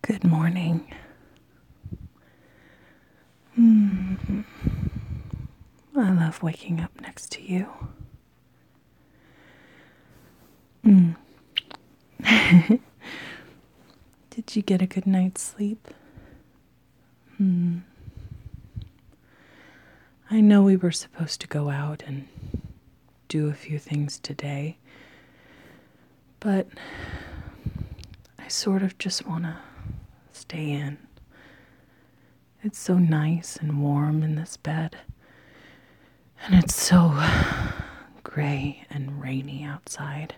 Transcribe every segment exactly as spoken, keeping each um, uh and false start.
Good morning. Mm. I love waking up next to you. Mm. Did you get a good night's sleep? Mm. I know we were supposed to go out and do a few things today, but I sort of just want to stay in. It's so nice and warm in this bed, and it's so gray and rainy outside.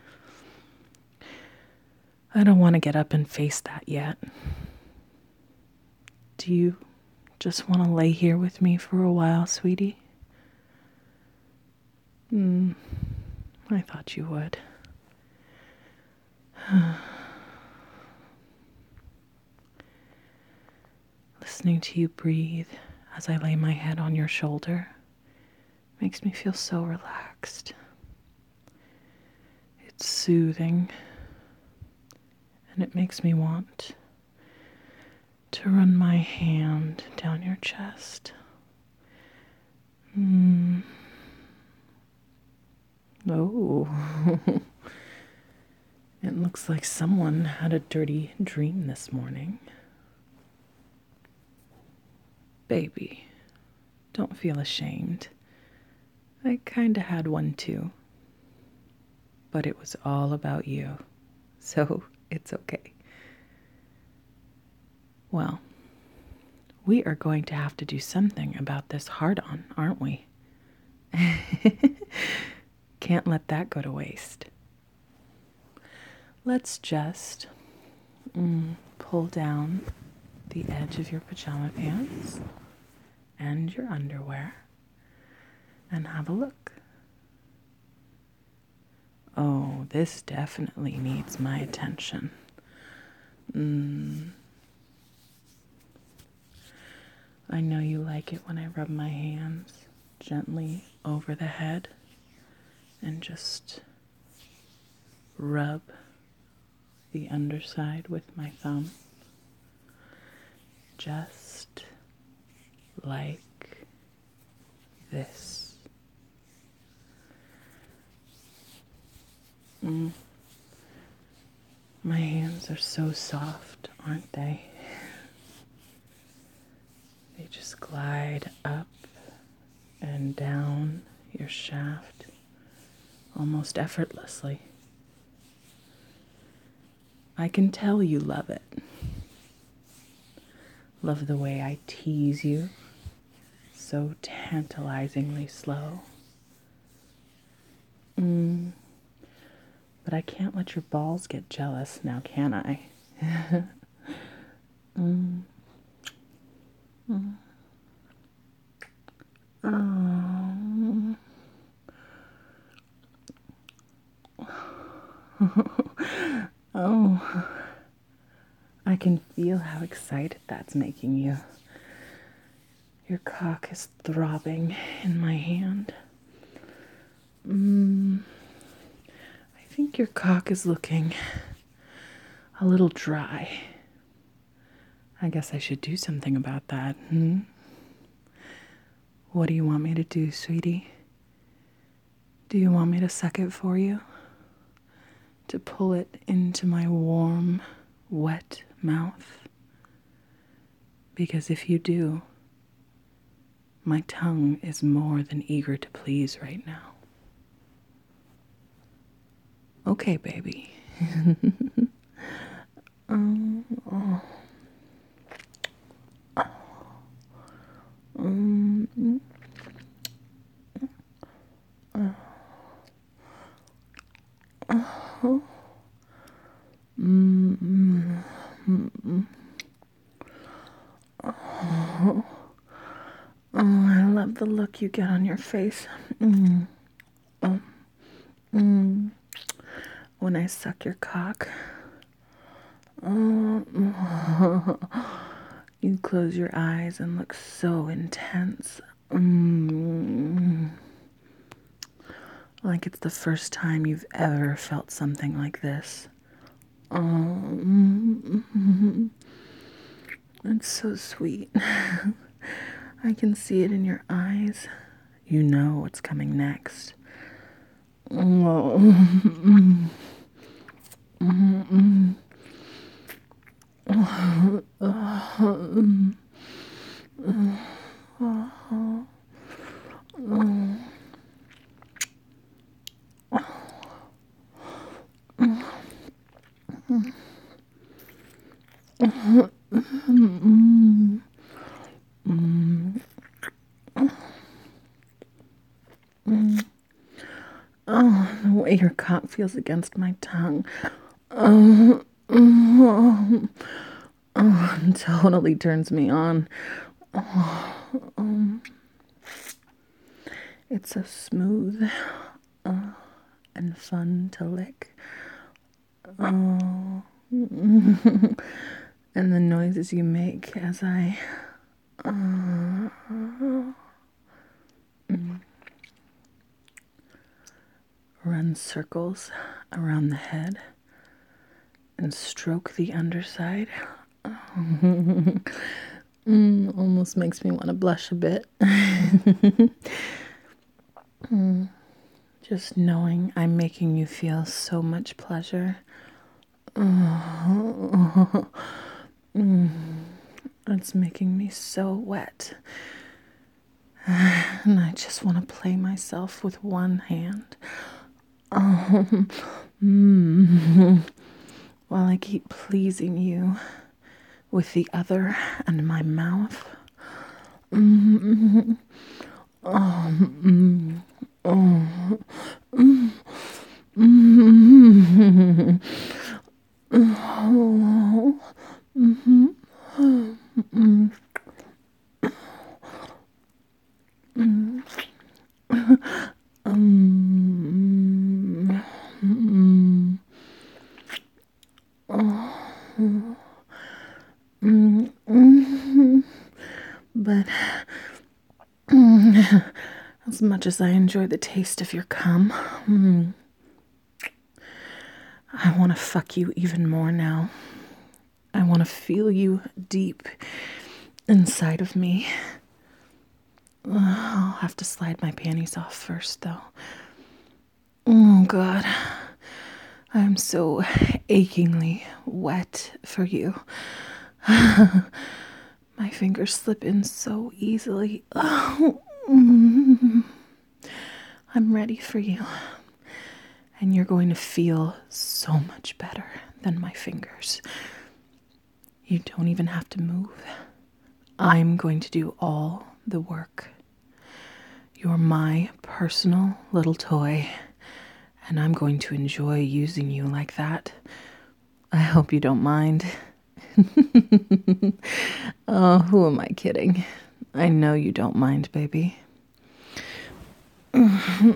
I don't want to get up and face that yet. Do you just want to lay here with me for a while, sweetie? Hmm, I thought you would. Listening to you breathe as I lay my head on your shoulder makes me feel so relaxed. It's soothing, and it makes me want to run my hand down your chest. Mm. Oh, it looks like someone had a dirty dream this morning. Baby, don't feel ashamed. I kinda had one too. But it was all about you, so it's okay. Well, we are going to have to do something about this hard-on, aren't we? Can't let that go to waste. Let's just mm, pull down the edge of your pajama pants and your underwear and have a look. Oh, this definitely needs my attention. Mm. I know you like it when I rub my hands gently over the head and just rub the underside with my thumb. Just like this. Mm. My hands are so soft, aren't they? They just glide up and down your shaft almost effortlessly. I can tell you love it. Love the way I tease you, so tantalizingly slow. Mm. But I can't let your balls get jealous now, can I? mm. Mm. Oh. Oh, I can feel how excited that's making you. Your cock is throbbing in my hand. Mm, I think your cock is looking a little dry. I guess I should do something about that. Hmm? What do you want me to do, sweetie? Do you want me to suck it for you? To pull it into my warm, wet mouth? Because if you do, my tongue is more than eager to please right now. Okay, baby. um, oh. Um, oh. Oh. Mm, mm, mm, mm. Oh. Oh, I love the look you get on your face. Mm. Oh. Mm. When I suck your cock. Oh. You close your eyes and look so intense. Mm. Like it's the first time you've ever felt something like this. Um, it's so sweet. I can see it in your eyes. You know what's coming next. Oh. Mm-mm. Mm-mm. Oh. Oh. Oh. Oh. Oh, the way your cock feels against my tongue. Oh, oh, oh, it totally turns me on. Oh, um, it's so smooth uh, and fun to lick. Oh, and the noises you make as I uh, run circles around the head and stroke the underside. mm, almost makes me want to blush a bit. mm, just knowing I'm making you feel so much pleasure. Oh, mm, it's making me so wet. And I just want to play myself with one hand. Um, mm, while I keep pleasing you with the other and my mouth. Mm, oh, mm, oh, mm, mm, oh, mm-hmm, mm, mm, um, mm, oh, mm, mm, but mm, as much as I enjoy the taste of your cum, mm, I want to fuck you even more now. I want to feel you deep inside of me. I'll have to slide my panties off first, though. Oh, God. I'm so achingly wet for you. My fingers slip in so easily. Oh, mm, I'm ready for you. And you're going to feel so much better than my fingers. You don't even have to move. I'm going to do all the work. You're my personal little toy, and I'm going to enjoy using you like that. I hope you don't mind. Oh, who am I kidding? I know you don't mind, baby. Oh,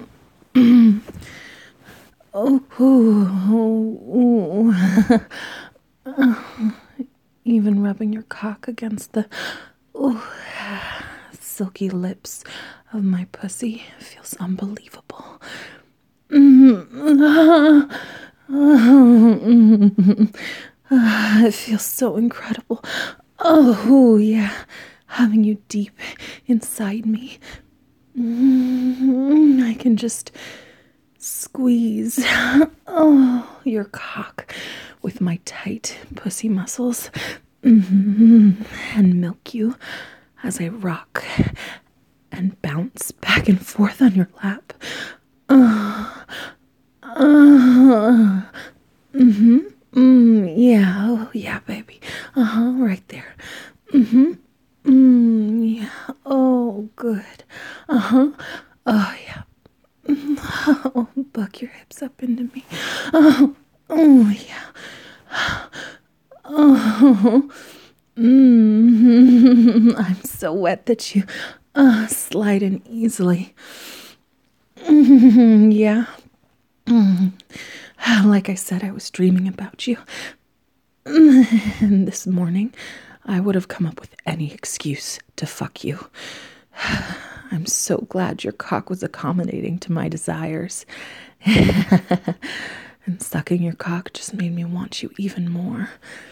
oh, oh. Even rubbing your cock against the oh, silky lips of my pussy feels unbelievable. It feels so incredible. Oh, yeah. Having you deep inside me. I can just squeeze oh, your cock with my tight pussy muscles and milk you as I rock and bounce back and forth on your lap. Uh, uh, mm-hmm. Mm, yeah, oh, yeah, baby. Uh-huh, right there. Mm-hmm. Mm, yeah. Oh, good. Uh-huh. Oh, yeah. Oh, buck your hips up into me. Oh, oh yeah. Oh, mm, I'm so wet that you uh, slide in easily. Mm, yeah. Mm. Like I said, I was dreaming about you. And this morning, I would have come up with any excuse to fuck you. I'm so glad your cock was accommodating to my desires. And sucking your cock just made me want you even more.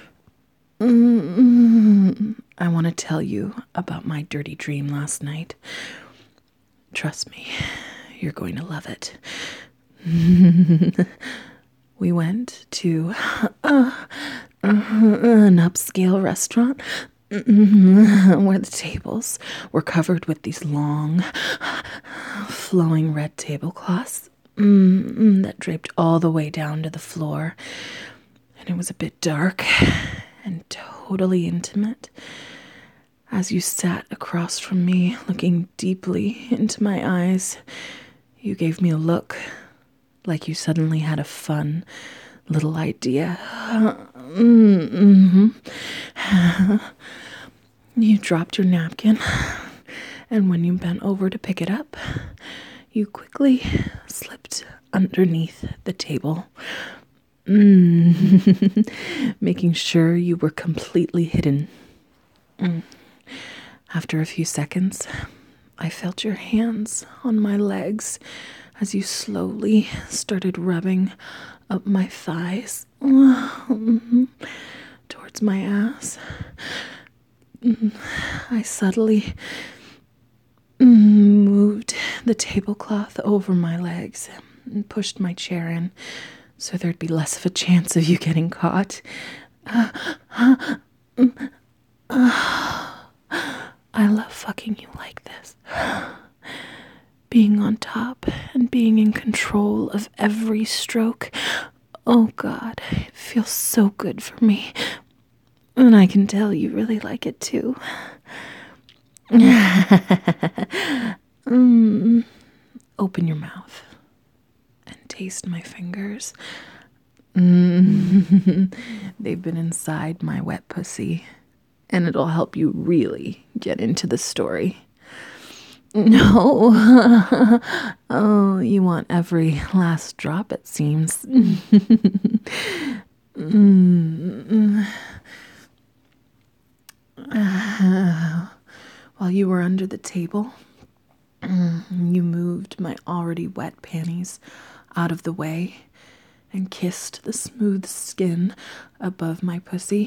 Mm-hmm. I want to tell you about my dirty dream last night. Trust me, you're going to love it. We went to uh, uh, an upscale restaurant where the tables were covered with these long, flowing red tablecloths mm, that draped all the way down to the floor. And it was a bit dark and totally intimate. As you sat across from me, looking deeply into my eyes, you gave me a look like you suddenly had a fun little idea. Mm-hmm. You dropped your napkin, and when you bent over to pick it up, you quickly slipped underneath the table, mm. making sure you were completely hidden. Mm. After a few seconds, I felt your hands on my legs as you slowly started rubbing up my thighs towards my ass. I subtly moved the tablecloth over my legs and pushed my chair in so there'd be less of a chance of you getting caught. I love fucking you like this. Being on top and being in control of every stroke. Oh God, it feels so good for me. And I can tell you really like it too. mm. Open your mouth and taste my fingers. Mm. They've been inside my wet pussy, and it'll help you really get into the story. No. Oh, you want every last drop, it seems. mm. uh, while you were under the table, you moved my already wet panties out of the way and kissed the smooth skin above my pussy.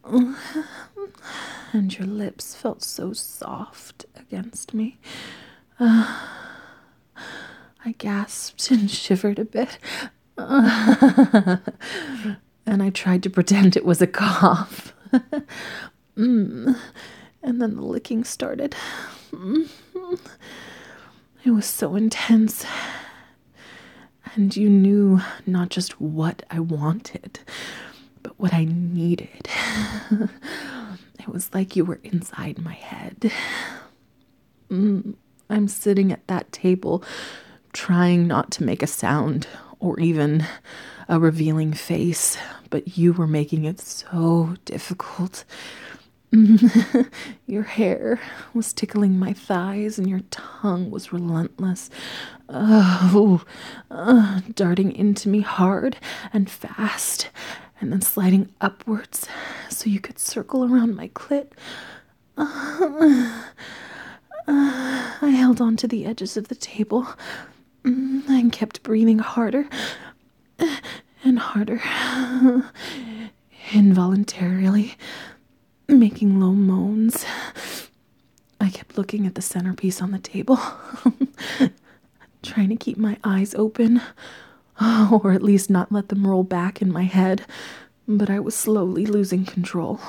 And your lips felt so soft against me. Uh, I gasped and shivered a bit. Uh, and I tried to pretend it was a cough. mm. And then the licking started. Mm. It was so intense. And you knew not just what I wanted, but what I needed. It was like you were inside my head. Mm, I'm sitting at that table, trying not to make a sound or even a revealing face, but you were making it so difficult. Mm, your hair was tickling my thighs and your tongue was relentless. Oh, uh, darting into me hard and fast, and then sliding upwards so you could circle around my clit. Uh, uh, I held on to the edges of the table and kept breathing harder and harder, involuntarily making low moans. I kept looking at the centerpiece on the table, trying to keep my eyes open, or at least not let them roll back in my head, but I was slowly losing control.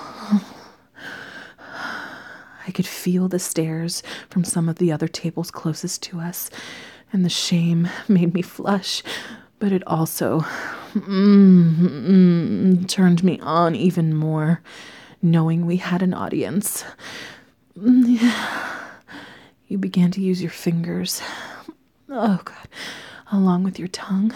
I could feel the stares from some of the other tables closest to us, and the shame made me flush, but it also mm, mm, turned me on even more, knowing we had an audience. You began to use your fingers. Oh, God. Along with your tongue.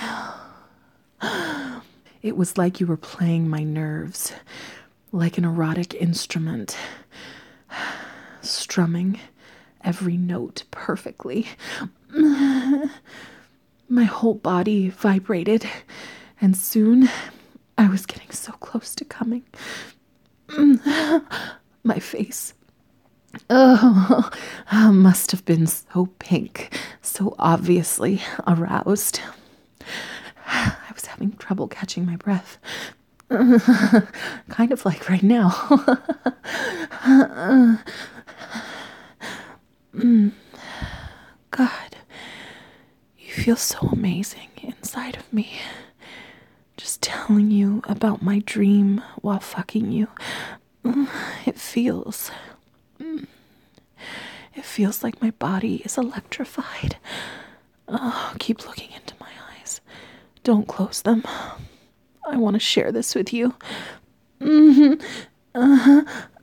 It was like you were playing my nerves, like an erotic instrument, strumming every note perfectly. My whole body vibrated, and soon I was getting so close to coming. My face, oh, must have been so pink, so obviously aroused. I was was having trouble catching my breath. Kind of like right now. mm. God, you feel so amazing inside of me. Just telling you about my dream while fucking you. It feels... It feels like my body is electrified. Oh, keep looking into my eyes. Don't close them. I want to share this with you. Mm-hmm. Uh-huh.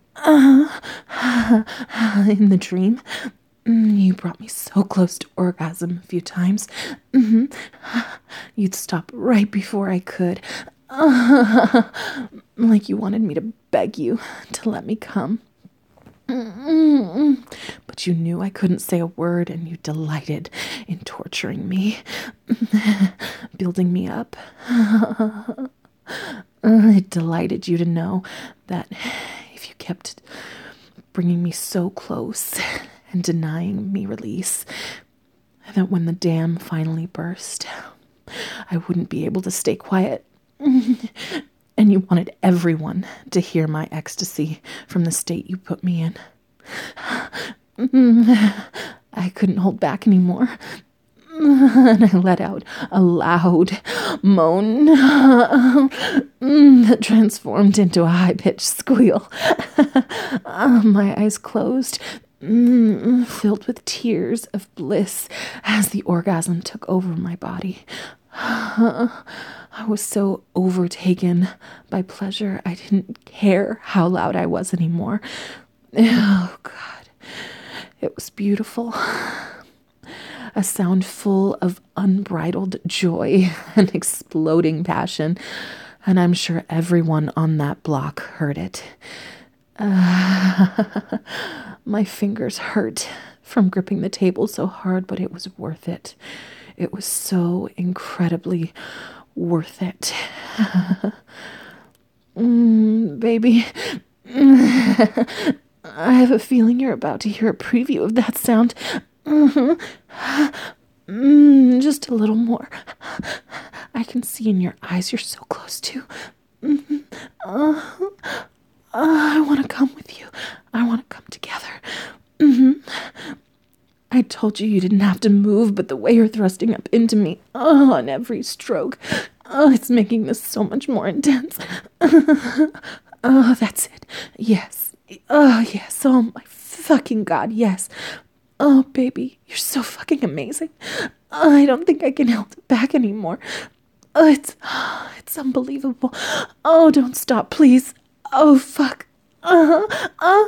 Uh-huh. In the dream, you brought me so close to orgasm a few times. Mm-hmm. You'd stop right before I could. Uh, like you wanted me to beg you to let me come. Mm-mm. But you knew I couldn't say a word, and you delighted in torturing me, building me up. It delighted you to know that if you kept bringing me so close and denying me release, that when the dam finally burst, I wouldn't be able to stay quiet. And you wanted everyone to hear my ecstasy from the state you put me in. I couldn't hold back anymore. And I let out a loud moan that transformed into a high-pitched squeal. My eyes closed, filled with tears of bliss as the orgasm took over my body. I was so overtaken by pleasure, I didn't care how loud I was anymore. Oh, God. It was beautiful. A sound full of unbridled joy and exploding passion, and I'm sure everyone on that block heard it. Uh, my fingers hurt from gripping the table so hard, but it was worth it. It was so incredibly worth it. mm, baby, I have a feeling you're about to hear a preview of that sound. Mm-hmm. Mm, just a little more. I can see in your eyes you're so close to. Mm-hmm. Uh, uh, I want to come with you. I want to come together. Mm-hmm. I told you you didn't have to move, but the way you're thrusting up into me, oh, on every stroke, oh, it's making this so much more intense. Oh, that's it. Yes. Oh, yes. Oh, my fucking God, yes. Oh, baby, you're so fucking amazing. I don't think I can hold it back anymore. Oh, it's, it's unbelievable. Oh, don't stop, please. Oh, fuck. Uh, uh,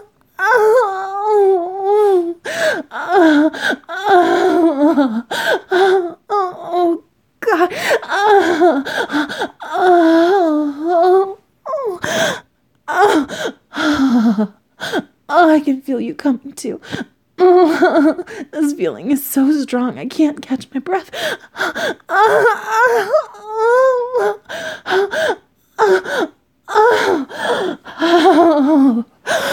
oh, oh, oh, oh, oh, God. Oh, oh, oh, oh, oh, I can feel you coming too. Oh, this feeling is so strong, I can't catch my breath. Oh, oh, oh, oh,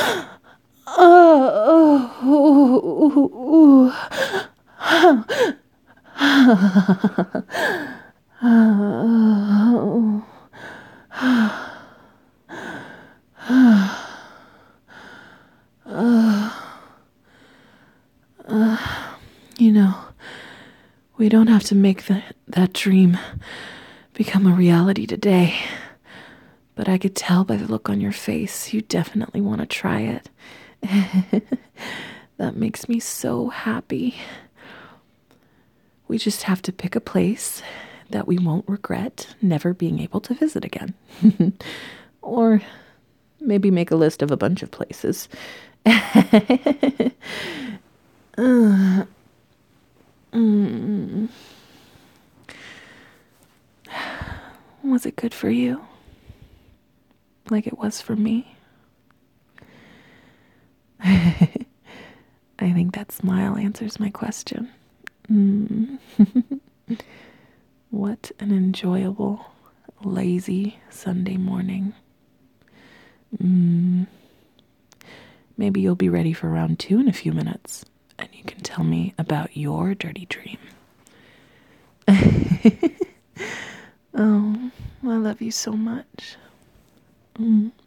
you know, we don't have to make the, that dream become a reality today. But I could tell by the look on your face, you definitely want to try it. That makes me so happy. We just have to pick a place that we won't regret never being able to visit again. Or maybe make a list of a bunch of places. uh, mm. Was it good for you? Like it was for me? I think that smile answers my question. Mm. What an enjoyable, lazy Sunday morning. Mm. Maybe you'll be ready for round two in a few minutes, and you can tell me about your dirty dream. Oh, I love you so much. Mm.